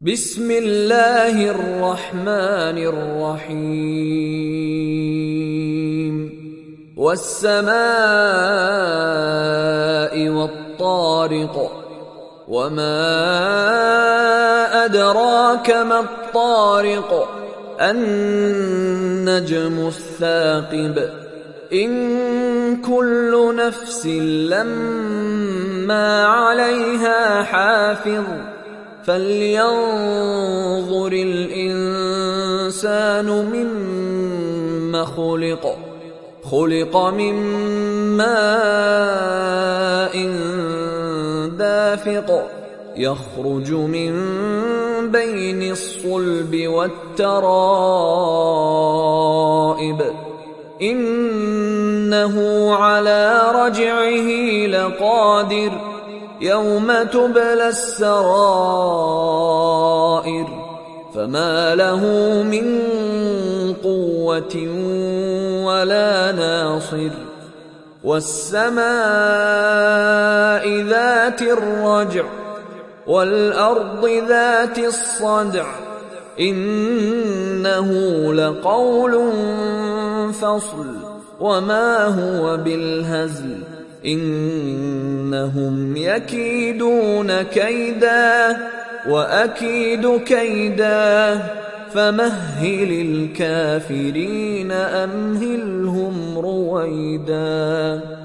بسم الله الرحمن الرحيم والسماء والطارق وما أدراك ما الطارق النجم الثاقب إن كل نفس لما عليها حافظ فلينظر الإنسان مما خلق من ماء دافق يخرج من بين الصلب والترائب إنه على رجعه لقادر يوم تبلى السرائر فما له من قوة ولا ناصر والسماء ذات الرجع والأرض ذات الصدع إنه لقول فصل وما هو بالهزل إنهم يكيدون كيدا وأكيد كيدا فمهل الكافرين أمهلهم رويدا.